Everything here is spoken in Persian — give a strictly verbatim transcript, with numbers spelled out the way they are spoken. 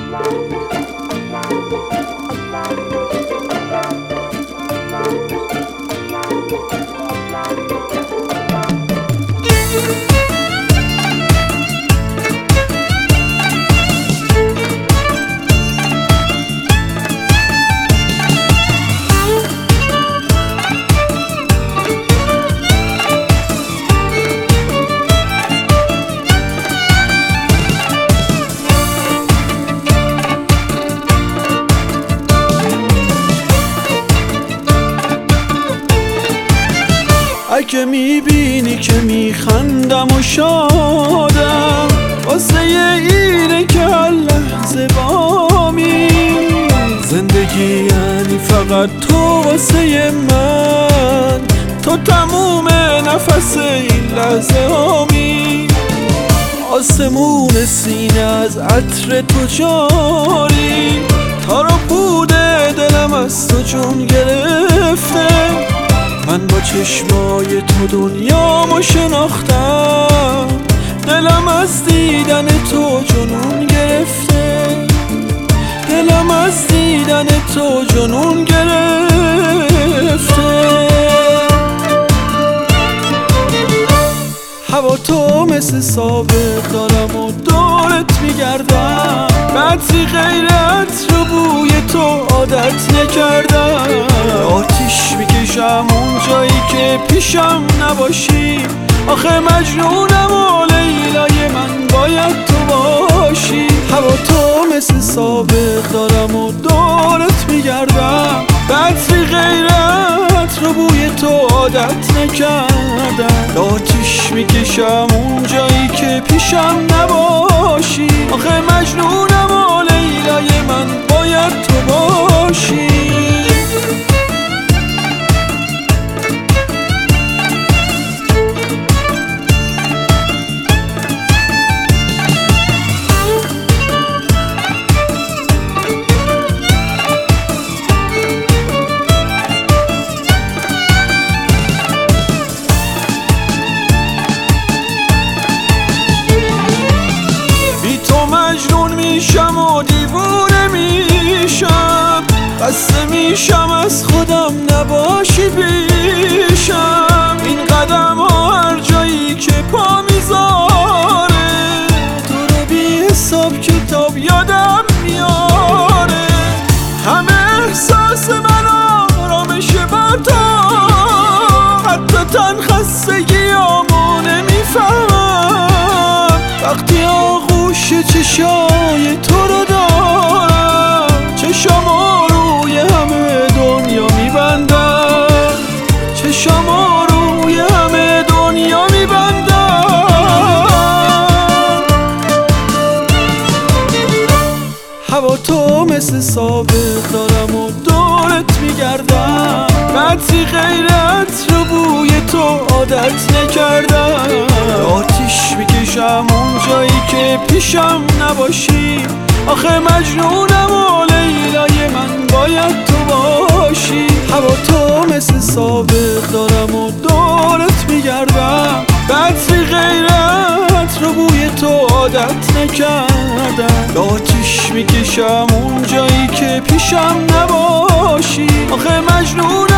اگه میبینی که میخندم و شادم واسه اینه که هر لحظه بامی زندگی یعنی فقط تو واسه من، تو تموم نفس این لحظه هامی. آسمون سینه از عطر تو جاری، تار و پود دلم از تو جون گرفته. من با چشمای تو دنیامو شناختم، دلم از دیدن تو جنون گرفته. دلم از دیدن تو جنون گرفته. هوا تو مثل سابق دارم و دورت میگردم، قطری غیرت رو بوی تو عادت نکردم. آتیش میکشم اون جایی که پیشم نباشی، آخه مجنونم و لیلای من باید تو باشی. هوا تو مثل سابق دارم و دورت میگردم، قطری غیرت رو بوی تو عادت نکردم. آتیش میکشم اون جایی که پیشم نباشی، آخه مجنونم و لیلای من باید تو باشی. میشم و دیوونه میشم، خسته میشم از خودم نباشی پیشم. این قدم ها هر جایی که پا میذاره، تو رو بی حساب کتاب یادم میاره. همه احساس من آرامش بر تو، حتی تن خستگیامو نمیفهمم. وقتی آغوش چشای تو رو دارم، چشامو روی همه دنیا میبندم. چشامو روی همه دنیا میبندم. هوا تو مثل سابق دارم و دورت میگردم، قطری غیرت رو بوی تو عادت نکردم. آتیش میکشم اون جایی که پیشم نباشی، آخه مجنونم و لیلای من باید تو باشی. هوا تو مثل سابق دارم و دورت میگردم، قطری غیرت رو بوی تو عادت نکردم. آتیش میکشم اون جایی که پیشم نباشی، آخه مجنونم